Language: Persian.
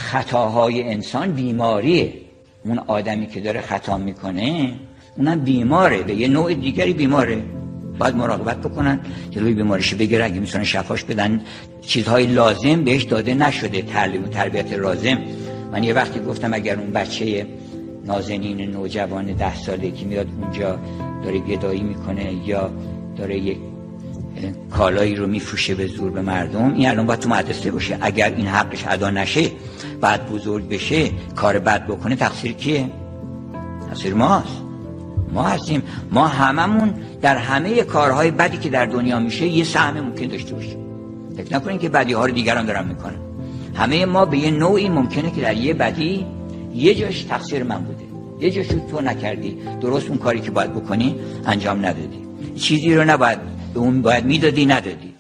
خطاهای انسان بیماریه. اون آدمی که داره خطا میکنه اونم بیماره، به یه نوع دیگری بیماره، باید مراقبت بکنن جلوی بیماریش بگیرن، اگه میتونن شفاش بدن. چیزهای لازم بهش داده نشده، تعلیم و تربیت لازم. من یه وقتی گفتم اگر اون بچه نازنین نوجوان 10 ساله که میاد اونجا داره گدایی میکنه یا داره یک کالایی رو میفروشه به زور به مردم، این الان باید تو مدرسه باشه. اگر این حقش ادا نشه، بعد بزرگ بشه کار بد بکنه، تقصیر کیه؟ تقصیر ماست. ما هستیم. ما هممون در همه کارهای بدی که در دنیا میشه یه سهم ممکن داشته باشیم. فکر نکنین که بدی ها رو دیگران دارن میکنن. همه ما به یه نوعی ممکنه که در یه بدی یه جاش تقصیر من بوده، یه جاش تو نکردی، درست اون کاری که باید بکنی انجام ندادی، چیزی رو نباید به اون باید میدادی ندادی.